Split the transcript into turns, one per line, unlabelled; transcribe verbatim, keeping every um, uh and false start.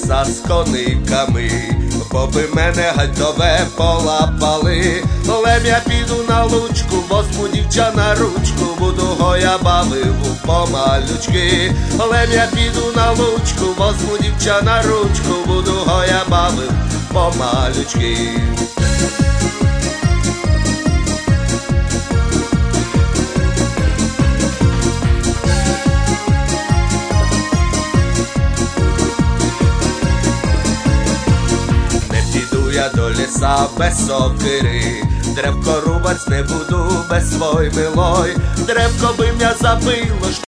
ліса з кониками, бо би мене гальтове полапали. Лем я піду на лучку, возьму дівча на ручку, буду гоя бавив помалючки. Лем я піду на лучку, возьму дівча на ручку, буду гоя бавив помалючки. Я до ліса без сокири, древко рубать не буду без свой милой. Древко би м'я забило,